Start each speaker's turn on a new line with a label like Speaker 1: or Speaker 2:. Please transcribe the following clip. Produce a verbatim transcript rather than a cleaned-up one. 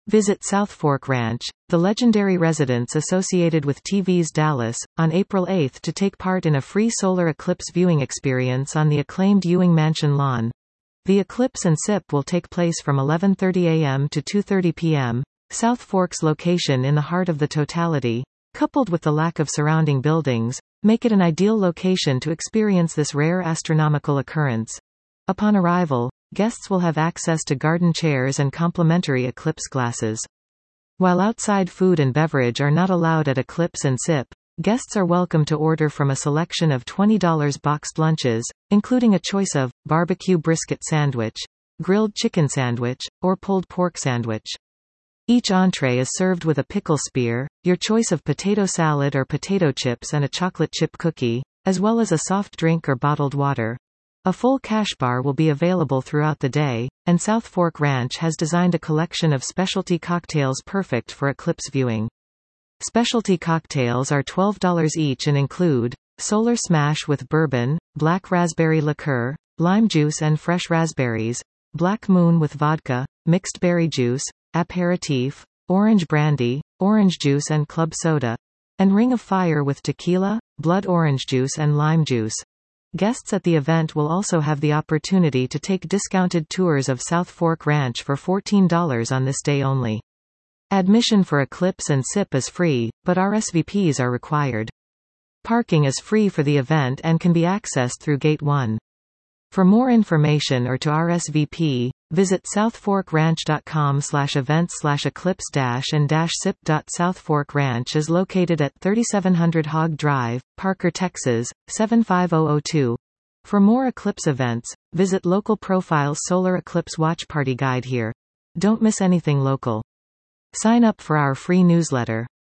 Speaker 1: Visit South Fork Ranch, the legendary residence associated with T V's Dallas, on April eighth to take part in a free solar eclipse viewing experience on the acclaimed Ewing Mansion lawn. The eclipse and S I P will take place from eleven thirty a m to two thirty p m South Fork's location in the heart of the totality, coupled with the lack of surrounding buildings, make it an ideal location to experience this rare astronomical occurrence. Upon arrival, guests will have access to garden chairs and complimentary eclipse glasses. While outside food and beverage are not allowed at Eclipse and S I P, guests are welcome to order from a selection of twenty dollar boxed lunches, including a choice of barbecue brisket sandwich, grilled chicken sandwich, or pulled pork sandwich. Each entree is served with a pickle spear, your choice of potato salad or potato chips and a chocolate chip cookie, as well as a soft drink or bottled water. A full cash bar will be available throughout the day, and South Fork Ranch has designed a collection of specialty cocktails perfect for eclipse viewing. Specialty cocktails are twelve dollars each and include Solar Smash with bourbon, black raspberry liqueur, lime juice and fresh raspberries, Black Moon with vodka, mixed berry juice, aperitif, orange brandy, orange juice and club soda, and Ring of Fire with tequila, blood orange juice and lime juice. Guests at the event will also have the opportunity to take discounted tours of South Fork Ranch for fourteen dollars on this day only. Admission for Eclipse and S I P is free, but R S V Ps are required. Parking is free for the event and can be accessed through Gate one. For more information or to R S V P, visit southforkranch.com slash events slash eclipse dash and dash sip. South Fork Ranch is located at thirty-seven hundred Hogg Drive, Parker, Texas, seven five zero zero two. For more eclipse events, visit Local Profiles Solar Eclipse Watch Party Guide here. Don't miss anything local. Sign up for our free newsletter.